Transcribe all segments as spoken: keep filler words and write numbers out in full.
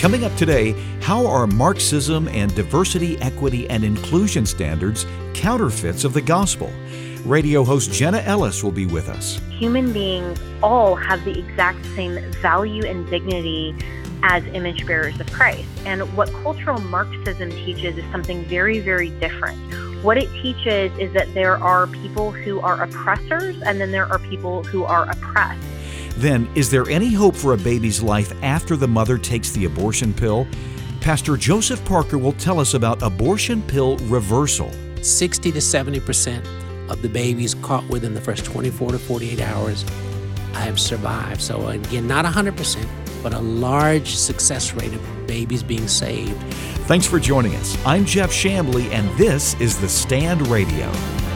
Coming up today, how are Marxism and diversity, equity, and inclusion standards counterfeits of the gospel? Radio host Jenna Ellis will be with us. Human beings all have the exact same value and dignity as image bearers of Christ. And what cultural Marxism teaches is something very, very different. What it teaches is that there are people who are oppressors, and then there are people who are oppressed. Then, is there any hope for a baby's life after the mother takes the abortion pill? Pastor Joseph Parker will tell us about abortion pill reversal. sixty to seventy percent of the babies caught within the first twenty-four to forty-eight hours have survived. So again, not one hundred percent, but a large success rate of babies being saved. Thanks for joining us. I'm Jeff Chambly, and this is The Stand Radio.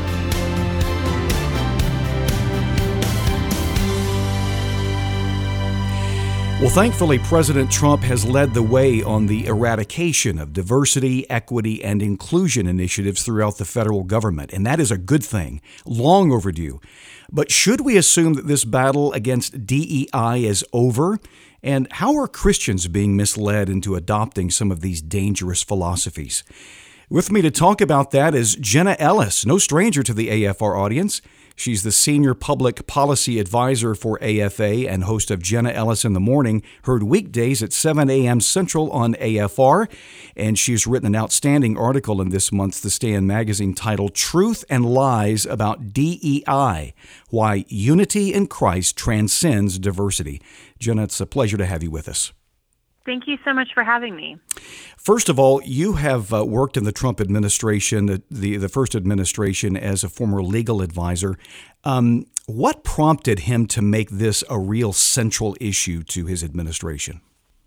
Well, thankfully, President Trump has led the way on the eradication of diversity, equity, and inclusion initiatives throughout the federal government, and that is a good thing, long overdue. But should we assume that this battle against D E I is over? And how are Christians being misled into adopting some of these dangerous philosophies? With me to talk about that is Jenna Ellis, no stranger to the A F R audience. She's the Senior Public Policy Advisor for A F A and host of Jenna Ellis in the Morning, heard weekdays at seven a.m. Central on A F R. And she's written an outstanding article in this month's The Stand magazine titled Truth and Lies About D E I, Why Unity in Christ Transcends Diversity. Jenna, it's a pleasure to have you with us. Thank you so much for having me. First of all, you have uh, worked in the Trump administration, the, the, the first administration, as a former legal advisor. Um, what prompted him to make this a real central issue to his administration?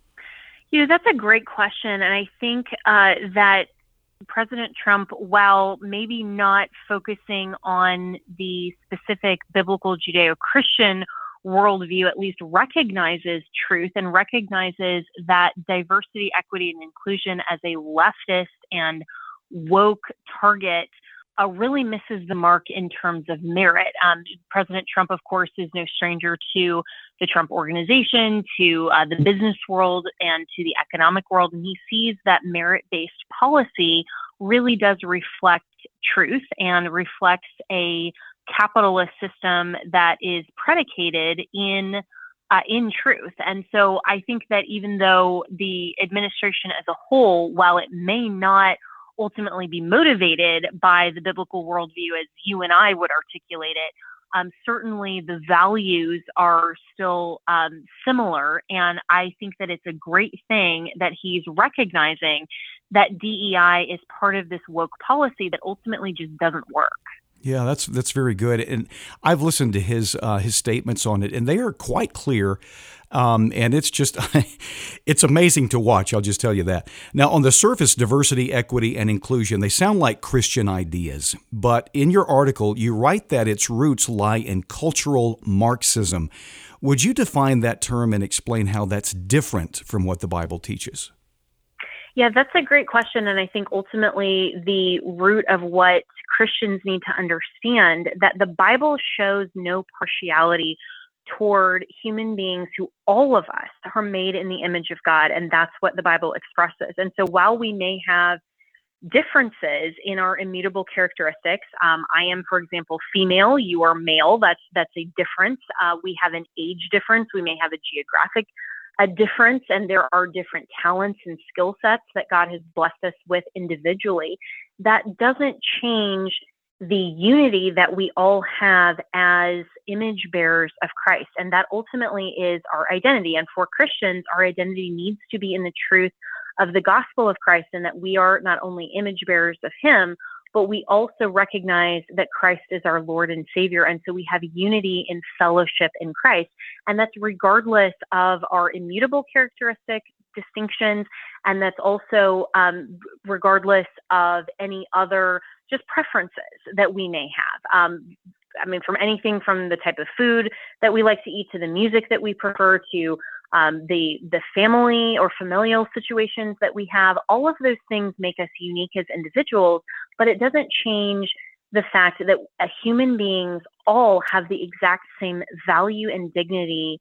You know, that's a great question. And I think uh, that President Trump, while maybe not focusing on the specific biblical Judeo-Christian worldview, at least recognizes truth and recognizes that diversity, equity, and inclusion as a leftist and woke target uh, really misses the mark in terms of merit. Um, President Trump, of course, is no stranger to the Trump Organization, to uh, the business world, and to the economic world. And he sees that merit-based policy really does reflect truth and reflects a capitalist system that is predicated in uh, in truth. And so I think that even though the administration as a whole, while it may not ultimately be motivated by the biblical worldview as you and I would articulate it, um, certainly the values are still um, similar. And I think that it's a great thing that he's recognizing that D E I is part of this woke policy that ultimately just doesn't work. Yeah, that's that's very good, and I've listened to his uh, his statements on it, and they are quite clear. Um, and it's just it's amazing to watch. I'll just tell you that. Now, on the surface, diversity, equity, and inclusion, they sound like Christian ideas. But in your article, you write that its roots lie in cultural Marxism. Would you define that term and explain how that's different from what the Bible teaches? Yeah, that's a great question. And I think ultimately the root of what Christians need to understand, that the Bible shows no partiality toward human beings who all of us are made in the image of God. And that's what the Bible expresses. And so while we may have differences in our immutable characteristics, um, I am, for example, female, you are male, that's, that's a difference. Uh, we have an age difference. We may have a geographic a difference, and there are different talents and skill sets that God has blessed us with individually. That doesn't change the unity that we all have as image bearers of Christ. And that ultimately is our identity. And for Christians, our identity needs to be in the truth of the gospel of Christ, and that we are not only image bearers of him, but we also recognize that Christ is our Lord and Savior. And so we have unity in fellowship in Christ. And that's regardless of our immutable characteristic distinctions. And that's also um, regardless of any other just preferences that we may have. Um, I mean, from anything from the type of food that we like to eat to the music that we prefer to um, the the family or familial situations that we have, all of those things make us unique as individuals, but it doesn't change the fact that uh, human beings all have the exact same value and dignity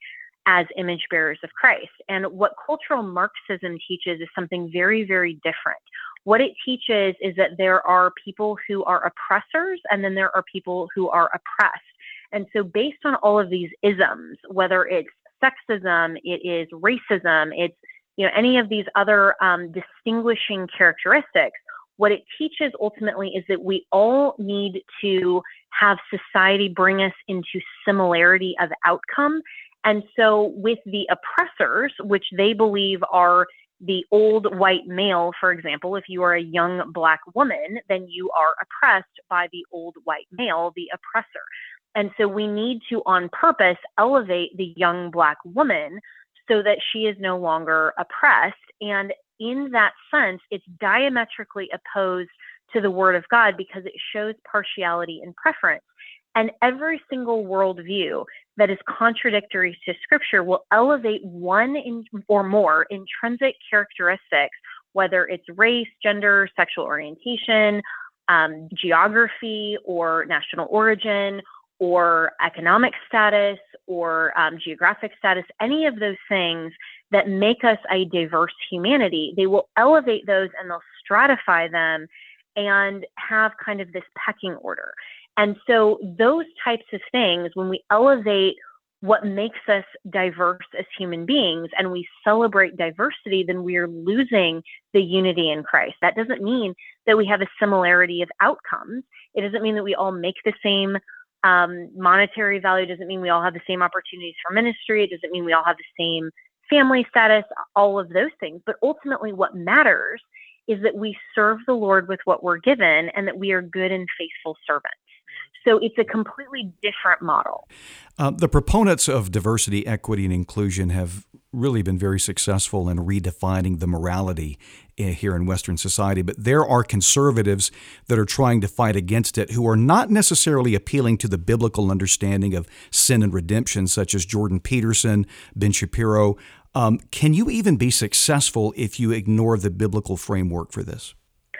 as image bearers of Christ. And what cultural Marxism teaches is something very, very different. What it teaches is that there are people who are oppressors, and then there are people who are oppressed. And so based on all of these isms, whether it's sexism, it is racism, it's, you know, any of these other um, distinguishing characteristics, what it teaches ultimately is that we all need to have society bring us into similarity of outcome. And so with the oppressors, which they believe are the old white male, for example, if you are a young Black woman, then you are oppressed by the old white male, the oppressor. And so we need to, on purpose, elevate the young Black woman so that she is no longer oppressed. And in that sense, it's diametrically opposed to the Word of God because it shows partiality and preference. And every single worldview that is contradictory to Scripture will elevate one in, or more intrinsic characteristics, whether it's race, gender, sexual orientation, um, geography, or national origin, or economic status, or um, geographic status, any of those things that make us a diverse humanity. They will elevate those and they'll stratify them and have kind of this pecking order. And so those types of things, when we elevate what makes us diverse as human beings and we celebrate diversity, then we are losing the unity in Christ. That doesn't mean that we have a similarity of outcomes. It doesn't mean that we all make the same um, monetary value. It doesn't mean we all have the same opportunities for ministry. It doesn't mean we all have the same family status, all of those things. But ultimately what matters is that we serve the Lord with what we're given and that we are good and faithful servants. So it's a completely different model. Uh, the proponents of diversity, equity, and inclusion have really been very successful in redefining the morality here in Western society. But there are conservatives that are trying to fight against it who are not necessarily appealing to the biblical understanding of sin and redemption, such as Jordan Peterson, Ben Shapiro. Um, can you even be successful if you ignore the biblical framework for this?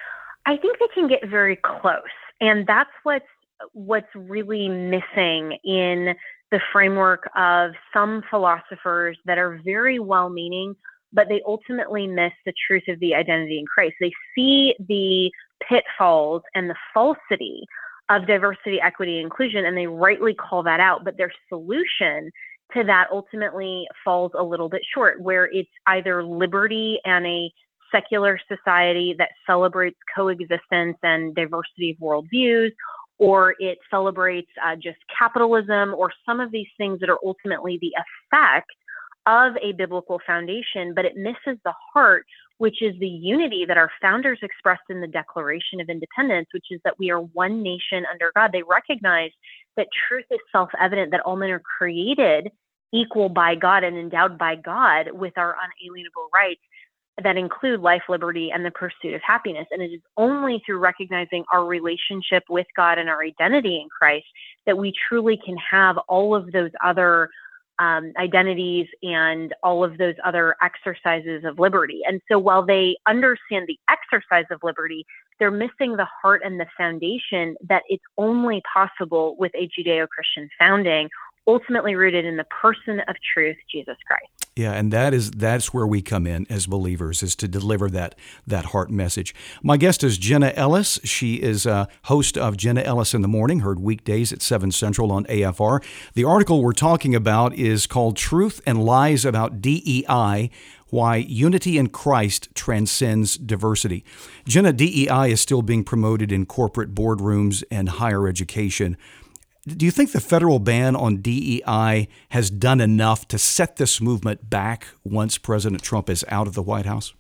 I think they can get very close. And that's what's what's really missing in the framework of some philosophers that are very well-meaning, but they ultimately miss the truth of the identity in Christ. They see the pitfalls and the falsity of diversity, equity, and inclusion, and they rightly call that out, but their solution to that ultimately falls a little bit short, where it's either liberty and a secular society that celebrates coexistence and diversity of worldviews, or it celebrates uh, just capitalism, or some of these things that are ultimately the effect of a biblical foundation, but it misses the heart, which is the unity that our founders expressed in the Declaration of Independence, which is that we are one nation under God. They recognize that truth is self-evident, that all men are created equal by God and endowed by God with our unalienable rights that include life, liberty, and the pursuit of happiness. And it is only through recognizing our relationship with God and our identity in Christ that we truly can have all of those other um, identities and all of those other exercises of liberty. And so while they understand the exercise of liberty, they're missing the heart and the foundation that it's only possible with a Judeo-Christian founding, ultimately rooted in the person of truth, Jesus Christ. Yeah, and that is that's where we come in as believers, is to deliver that that heart message. My guest is Jenna Ellis. She is a host of Jenna Ellis in the Morning, heard weekdays at seven Central on A F R. The article we're talking about is called Truth and Lies About D E I, Why Unity in Christ Transcends Diversity. Jenna, D E I is still being promoted in corporate boardrooms and higher education. Do you think the federal ban on D E I has done enough to set this movement back once President Trump is out of the White House?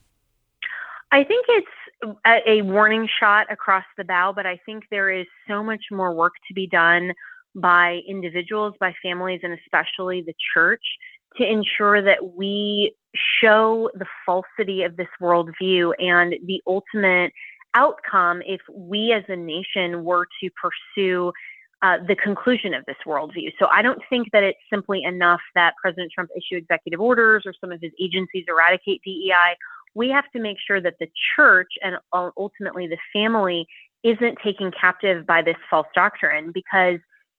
I think it's a, a warning shot across the bow, but I think there is so much more work to be done by individuals, by families, and especially the church to ensure that we show the falsity of this worldview and the ultimate outcome if we as a nation were to pursue Uh, the conclusion of this worldview. So I don't think that it's simply enough that President Trump issue executive orders or some of his agencies eradicate D E I. We have to make sure that the church and ultimately the family isn't taken captive by this false doctrine, because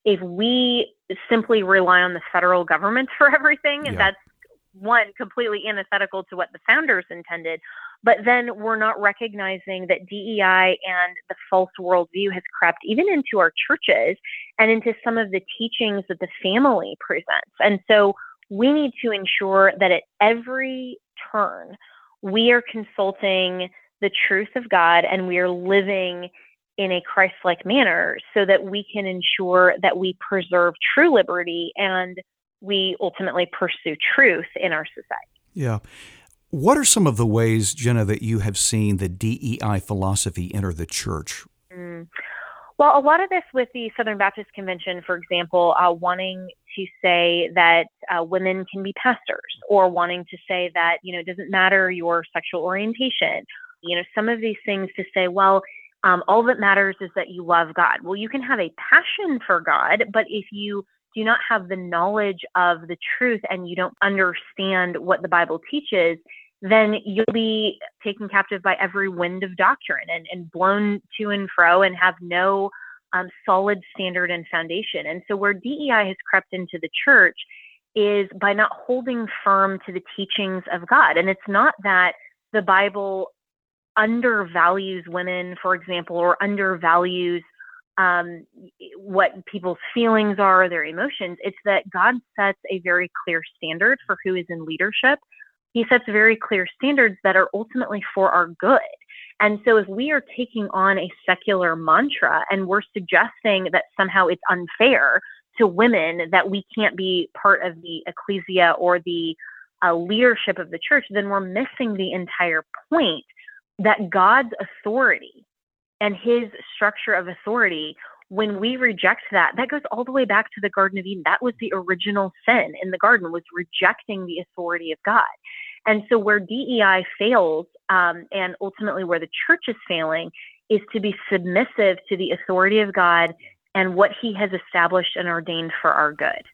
if we simply rely on the federal government for everything, Yeah. that's one, completely antithetical to what the founders intended. But then we're not recognizing that D E I and the false worldview has crept even into our churches and into some of the teachings that the family presents. And so we need to ensure that at every turn, we are consulting the truth of God and we are living in a Christ-like manner so that we can ensure that we preserve true liberty and we ultimately pursue truth in our society. Yeah. What are some of the ways, Jenna, that you have seen the D E I philosophy enter the church? Mm. Well, a lot of this with the Southern Baptist Convention, for example, uh, wanting to say that uh, women can be pastors, or wanting to say that, you know, it doesn't matter your sexual orientation. You know, some of these things to say, well, um, all that matters is that you love God. Well, you can have a passion for God, but if you do not have the knowledge of the truth and you don't understand what the Bible teaches, then you'll be taken captive by every wind of doctrine and, and blown to and fro and have no um, solid standard and foundation. And so where D E I has crept into the church is by not holding firm to the teachings of God. And it's not that the Bible undervalues women, for example, or undervalues um, what people's feelings are, their emotions. It's that God sets a very clear standard for who is in leadership. He sets very clear standards that are ultimately for our good. And so if we are taking on a secular mantra and we're suggesting that somehow it's unfair to women that we can't be part of the ecclesia or the uh, leadership of the church, then we're missing the entire point that God's authority and his structure of authority, when we reject that, that goes all the way back to the Garden of Eden. That was the original sin in the garden, was rejecting the authority of God. And so where D E I fails, um, and ultimately where the church is failing, is to be submissive to the authority of God and what he has established and ordained for our good.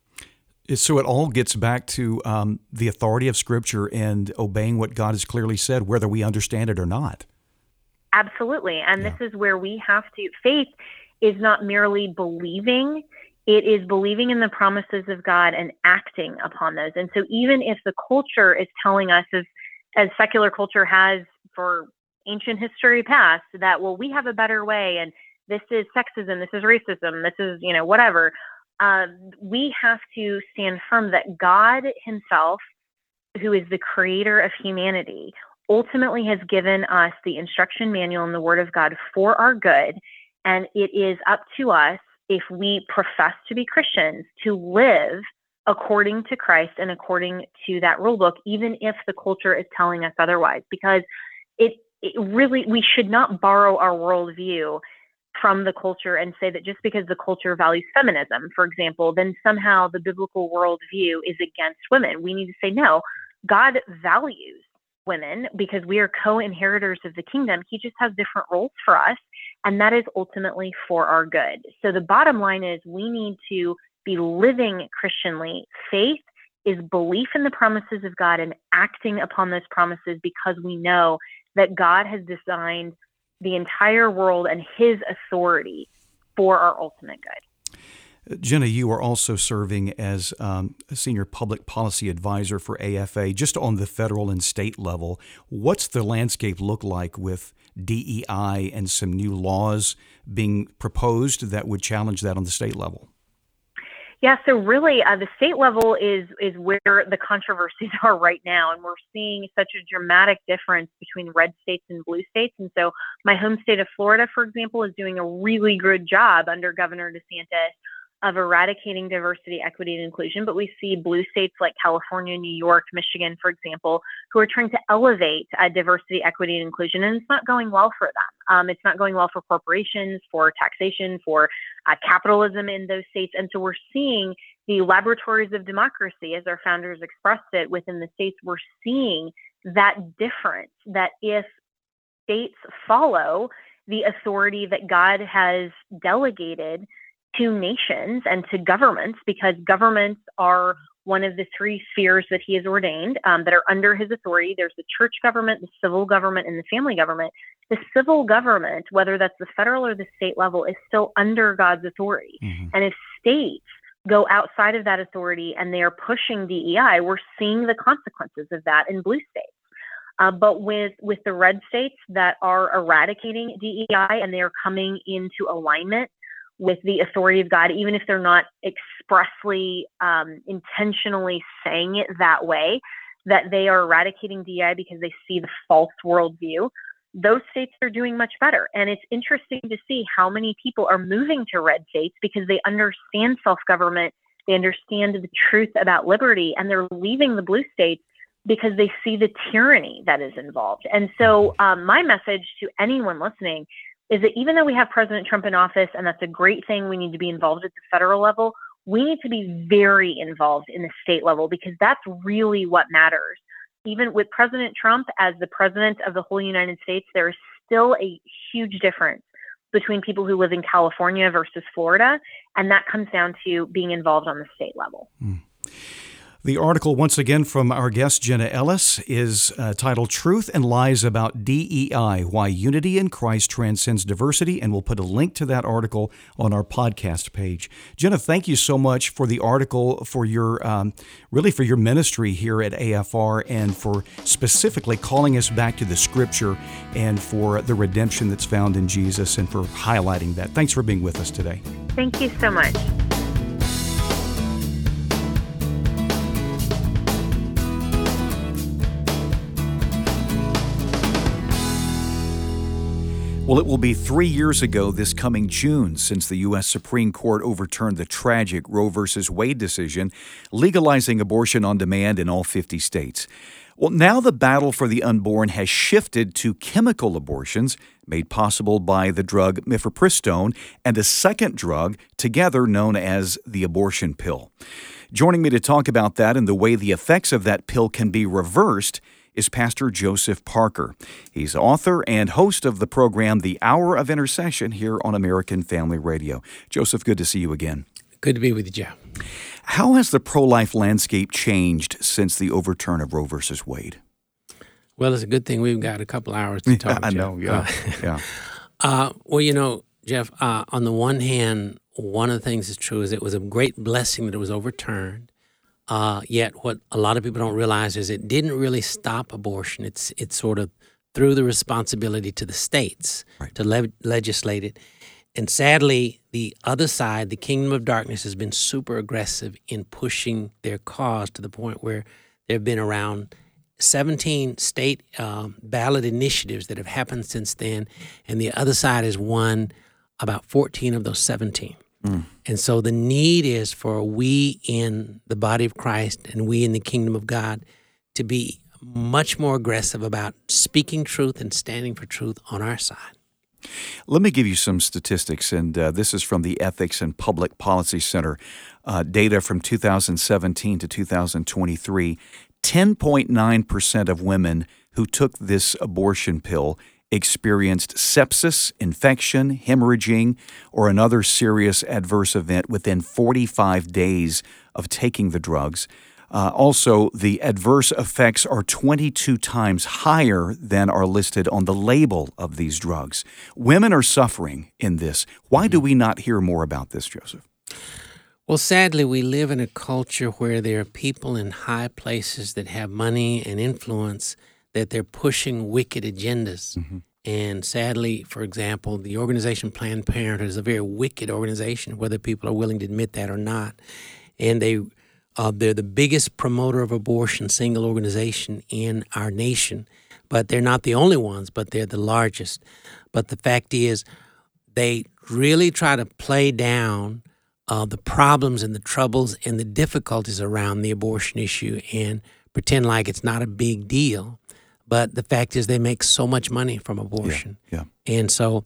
So it all gets back to um, the authority of Scripture and obeying what God has clearly said, whether we understand it or not. Absolutely. And Yeah. this is where we have to, faith is not merely believing, it is believing in the promises of God and acting upon those. And so even if the culture is telling us, as, as secular culture has for ancient history past, that, well, we have a better way and this is sexism, this is racism, this is, you know, whatever, uh, we have to stand firm that God himself, who is the creator of humanity, ultimately has given us the instruction manual in the Word of God for our good. And it is up to us, if we profess to be Christians, to live according to Christ and according to that rule book, even if the culture is telling us otherwise. Because it, it really, we should not borrow our worldview from the culture and say that just because the culture values feminism, for example, then somehow the biblical worldview is against women. We need to say, no, God values women because we are co-inheritors of the kingdom. He just has different roles for us, and that is ultimately for our good. So the bottom line is we need to be living Christianly. Faith is belief in the promises of God and acting upon those promises because we know that God has designed the entire world and his authority for our ultimate good. Jenna, you are also serving as um, a senior public policy advisor for A F A, just on the federal and state level. What's the landscape look like with D E I and some new laws being proposed that would challenge that on the state level? Yeah, so really uh, the state level is is where the controversies are right now, and we're seeing such a dramatic difference between red states and blue states. And so my home state of Florida, for example, is doing a really good job under Governor DeSantis of eradicating diversity, equity, and inclusion. But we see blue states like California, New York, Michigan, for example, who are trying to elevate uh, diversity, equity, and inclusion, and it's not going well for them. Um, it's not going well for corporations, for taxation, for uh, capitalism in those states. And so we're seeing the laboratories of democracy, as our founders expressed it within the states. We're seeing that difference, that if states follow the authority that God has delegated to nations and to governments, because governments are one of the three spheres that he has ordained um, that are under his authority. There's the church government, the civil government, and the family government. The civil government, whether that's the federal or the state level, is still under God's authority. Mm-hmm. And if states go outside of that authority and they are pushing D E I, we're seeing the consequences of that in blue states. Uh, but with, with the red states that are eradicating D E I and they are coming into alignment with the authority of God, even if they're not expressly, um, intentionally saying it that way, that they are eradicating D E I because they see the false worldview, those states are doing much better. And it's interesting to see how many people are moving to red states because they understand self-government, they understand the truth about liberty, and they're leaving the blue states because they see the tyranny that is involved. And so um, my message to anyone listening is that even though we have President Trump in office, and that's a great thing, we need to be involved at the federal level, we need to be very involved in the state level because that's really what matters. Even with President Trump as the president of the whole United States, there is still a huge difference between people who live in California versus Florida, and that comes down to being involved on the state level. Mm. The article, once again, from our guest, Jenna Ellis, is uh, titled Truth and Lies About D E I, Why Unity in Christ Transcends Diversity, and we'll put a link to that article on our podcast page. Jenna, thank you so much for the article, for your, um, really for your ministry here at A F R, and for specifically calling us back to the Scripture and for the redemption that's found in Jesus and for highlighting that. Thanks for being with us today. Thank you so much. Well, it will be three years ago this coming June since the U S Supreme Court overturned the tragic Roe v. Wade decision, legalizing abortion on demand in all fifty states. Well, now the battle for the unborn has shifted to chemical abortions, made possible by the drug mifepristone and a second drug, together known as the abortion pill. Joining me to talk about that and the way the effects of that pill can be reversed is Pastor Joseph Parker. He's author and host of the program The Hour of Intercession here on American Family Radio. Joseph, good to see you again. Good to be with you, Joe. How has the pro-life landscape changed since the overturn of Roe v. Wade? Well, it's a good thing we've got a couple hours to talk. Yeah, I know, yeah, uh, yeah. Uh, well, you know, Jeff, uh, on the one hand, one of the things that's true is it was a great blessing that it was overturned. Uh, yet what a lot of people don't realize is it didn't really stop abortion. It's it sort of threw the responsibility to the states right. to le- legislate it. And sadly, the other side, the kingdom of darkness, has been super aggressive in pushing their cause to the point where there have been around seventeen state um, ballot initiatives that have happened since then, and the other side has won about fourteen of those seventeen. Mm. And so the need is for we in the body of Christ and we in the kingdom of God to be much more aggressive about speaking truth and standing for truth on our side. Let me give you some statistics, and uh, this is from the Ethics and Public Policy Center. Uh, data from two thousand seventeen to two thousand twenty-three, ten point nine percent of women who took this abortion pill experienced sepsis, infection, hemorrhaging, or another serious adverse event within forty-five days of taking the drugs. Uh, also, the adverse effects are twenty-two times higher than are listed on the label of these drugs. Women are suffering in this. Why do we not hear more about this, Joseph? Well, sadly, we live in a culture where there are people in high places that have money and influence that they're pushing wicked agendas. Mm-hmm. And sadly, for example, the organization Planned Parenthood is a very wicked organization, whether people are willing to admit that or not. And they, uh, they're the biggest promoter of abortion single organization in our nation. But they're not the only ones, but they're the largest. But the fact is, they really try to play down uh, the problems and the troubles and the difficulties around the abortion issue and pretend like it's not a big deal. But the fact is they make so much money from abortion. Yeah, yeah. And so,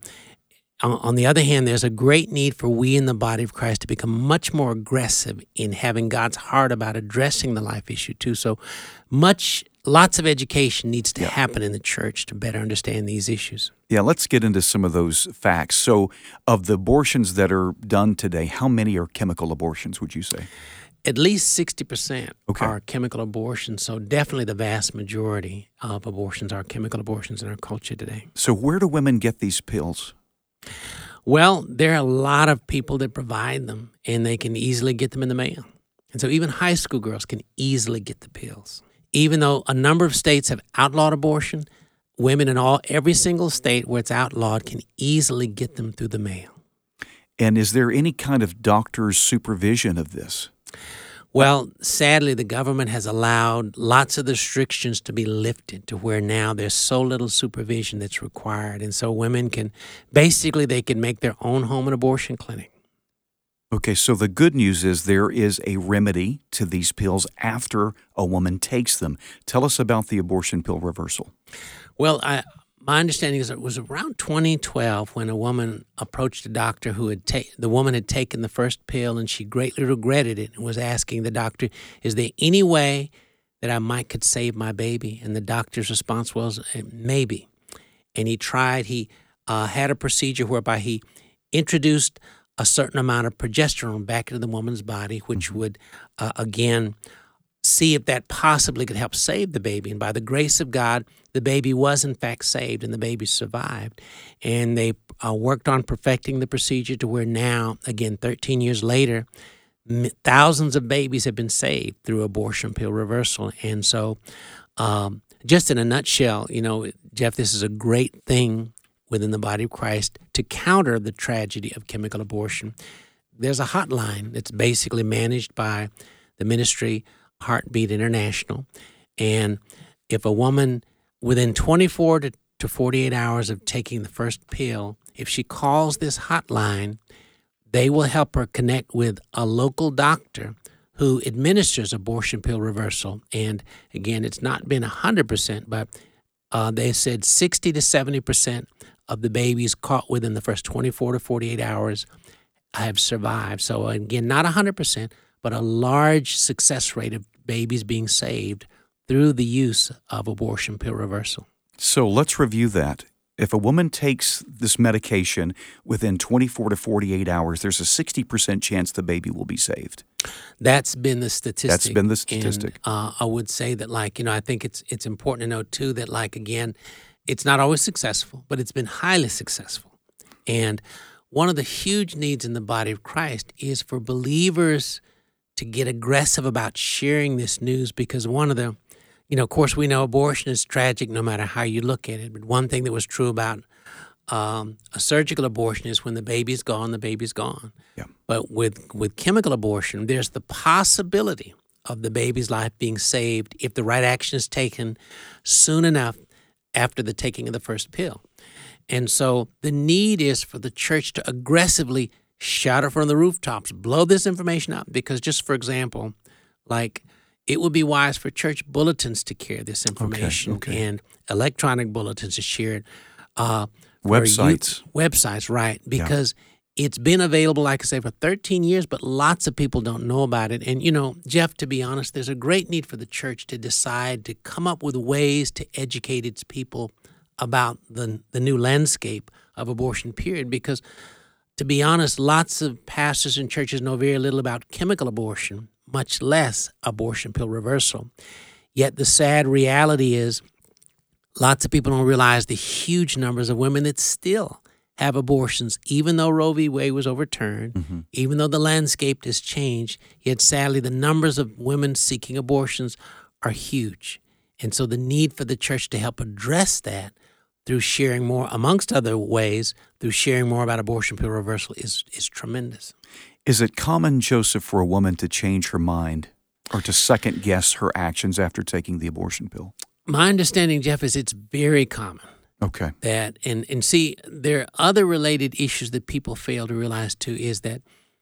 on the other hand, there's a great need for we in the body of Christ to become much more aggressive in having God's heart about addressing the life issue too. So much, lots of education needs to yeah. happen in the church to better understand these issues. Yeah, let's get into some of those facts. So of the abortions that are done today, how many are chemical abortions, would you say? At least sixty percent okay. are chemical abortions, so definitely the vast majority of abortions are chemical abortions in our culture today. So where do women get these pills? Well, there are a lot of people that provide them, and they can easily get them in the mail. And so even high school girls can easily get the pills. Even though a number of states have outlawed abortion, women in all every single state where it's outlawed can easily get them through the mail. And is there any kind of doctor's supervision of this? Well, sadly, the government has allowed lots of the restrictions to be lifted to where now there's so little supervision that's required. And so women can, basically, they can make their own home and abortion clinic. Okay, so the good news is there is a remedy to these pills after a woman takes them. Tell us about the abortion pill reversal. Well, I, my understanding is it was around twenty twelve when a woman approached a doctor who had taken, the woman had taken the first pill and she greatly regretted it and was asking the doctor, is there any way that I might could save my baby? And the doctor's response was, maybe. And he tried, he uh, had a procedure whereby he introduced a certain amount of progesterone back into the woman's body, which mm-hmm. would, uh, again, see if that possibly could help save the baby. And by the grace of God, the baby was, in fact, saved, and the baby survived. And they uh, worked on perfecting the procedure to where now, again, thirteen years later, m- thousands of babies have been saved through abortion pill reversal. And so um, just in a nutshell, you know, Jeff, this is a great thing within the body of Christ to counter the tragedy of chemical abortion. There's a hotline that's basically managed by the ministry Heartbeat International. And if a woman within twenty-four to forty-eight hours of taking the first pill, if she calls this hotline, they will help her connect with a local doctor who administers abortion pill reversal. And again, it's not been one hundred percent, but uh, they said sixty to seventy percent of the babies caught within the first twenty-four to forty-eight hours have survived. So again, not one hundred percent, but a large success rate of babies being saved through the use of abortion pill reversal. So let's review that. If a woman takes this medication within twenty-four to forty-eight hours, there's a sixty percent chance the baby will be saved. That's been the statistic. That's been the statistic. And, uh, I would say that, like, you know, I think it's it's important to note, too, that, like, again, it's not always successful, but it's been highly successful. And one of the huge needs in the body of Christ is for believers to get aggressive about sharing this news, because one of the, you know, of course, we know abortion is tragic no matter how you look at it. But one thing that was true about um, a surgical abortion is when the baby's gone, the baby's gone. Yeah. But with, with chemical abortion, there's the possibility of the baby's life being saved if the right action is taken soon enough after the taking of the first pill. And so the need is for the church to aggressively shout it from the rooftops, blow this information out, because just for example, like it would be wise for church bulletins to carry this information okay, okay. and electronic bulletins to share it. Uh, websites. Youth, websites, right, because yeah. it's been available, like I say, for thirteen years, but lots of people don't know about it. And, you know, Jeff, to be honest, there's a great need for the church to decide to come up with ways to educate its people about the the new landscape of abortion, period, because to be honest, lots of pastors and churches know very little about chemical abortion, much less abortion pill reversal. Yet the sad reality is lots of people don't realize the huge numbers of women that still have abortions, even though Roe v. Wade was overturned, mm-hmm. even though the landscape has changed, yet sadly the numbers of women seeking abortions are huge. And so the need for the church to help address that through sharing more, amongst other ways, through sharing more about abortion pill reversal is is tremendous. Is it common, Joseph, for a woman to change her mind or to second-guess her actions after taking the abortion pill? My understanding, Jeff, is it's very common. Okay. That and, and see, there are other related issues that people fail to realize, too, is that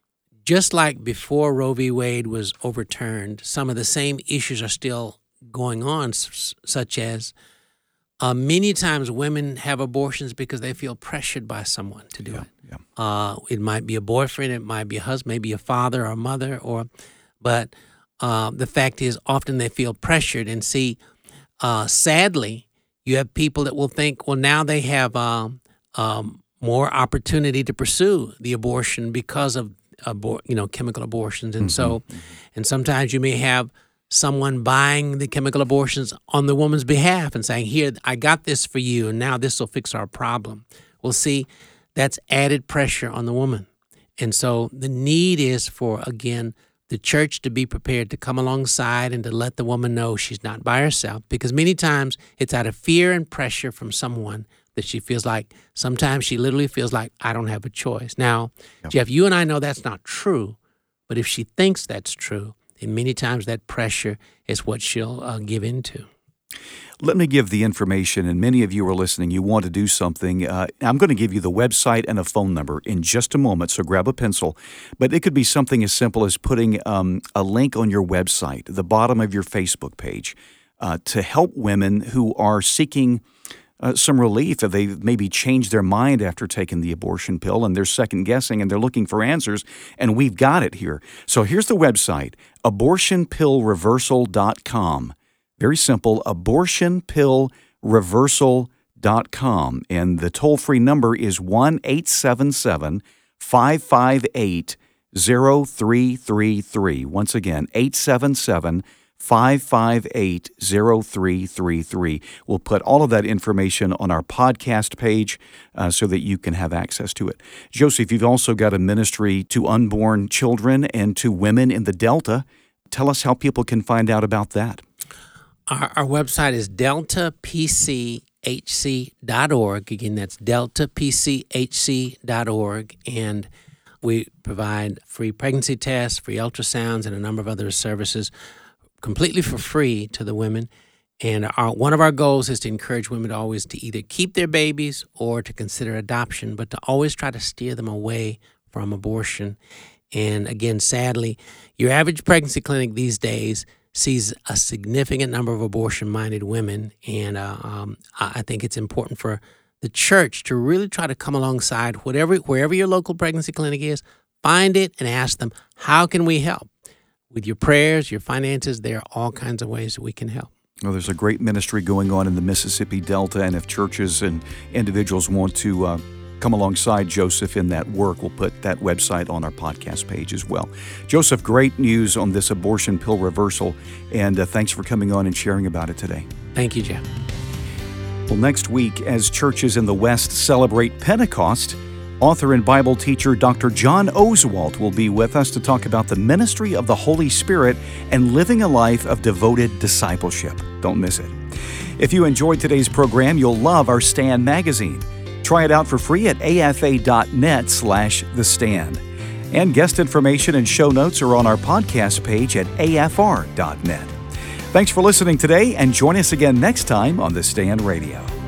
just like before Roe v. Wade was overturned, some of the same issues are still going on, s- such as Uh, many times women have abortions because they feel pressured by someone to do yeah, it. Yeah. Uh, it might be a boyfriend, it might be a husband, maybe a father or a mother, or, but uh, the fact is often they feel pressured. And see, uh, sadly, you have people that will think, well, now they have um, um, more opportunity to pursue the abortion because of abor- you know chemical abortions, and mm-hmm. so, and sometimes you may have someone buying the chemical abortions on the woman's behalf and saying, here, I got this for you, and now this will fix our problem. Well, see, that's added pressure on the woman. And so the need is for, again, the church to be prepared to come alongside and to let the woman know she's not by herself, because many times it's out of fear and pressure from someone that she feels like, sometimes she literally feels like, I don't have a choice. Now, yep. Jeff, you and I know that's not true, but if she thinks that's true, then many times that pressure is what she'll uh, give into. Let me give the information, and many of you are listening. You want to do something. Uh, I'm going to give you the website and a phone number in just a moment, so grab a pencil. But it could be something as simple as putting um, a link on your website, the bottom of your Facebook page, uh, to help women who are seeking uh, some relief if they maybe changed their mind after taking the abortion pill and they're second-guessing and they're looking for answers, and we've got it here. So here's the website, abortion pill reversal dot com. Very simple, abortion pill reversal dot com. And the toll-free number is one eight seven seven, five five eight, zero three three three. Once again, eight seven seven, five five eight, zero three three three. We'll put all of that information on our podcast page uh, so that you can have access to it. Joseph, you've also got a ministry to unborn children and to women in the Delta. Tell us how people can find out about that. Our, our website is delta p c h c dot org. Again, that's delta p c h c dot org. And we provide free pregnancy tests, free ultrasounds, and a number of other services completely for free to the women. And our, one of our goals is to encourage women to always to either keep their babies or to consider adoption, but to always try to steer them away from abortion. And again, sadly, your average pregnancy clinic these days sees a significant number of abortion-minded women, and uh, um, I think it's important for the church to really try to come alongside whatever, wherever your local pregnancy clinic is, find it and ask them, how can we help? With your prayers, your finances, there are all kinds of ways that we can help. Well, there's a great ministry going on in the Mississippi Delta, and if churches and individuals want to uh, come alongside Joseph in that work, we'll put that website on our podcast page as well. Joseph, great news on this abortion pill reversal, and uh, thanks for coming on and sharing about it today. Thank you, Jeff. Well, next week, as churches in the West celebrate Pentecost, author and Bible teacher Doctor John Oswalt will be with us to talk about the ministry of the Holy Spirit and living a life of devoted discipleship. Don't miss it. If you enjoyed today's program, you'll love our Stand magazine. Try it out for free at afa.net slash the stand. And guest information and show notes are on our podcast page at a f r dot net. Thanks for listening today, and join us again next time on The Stand Radio.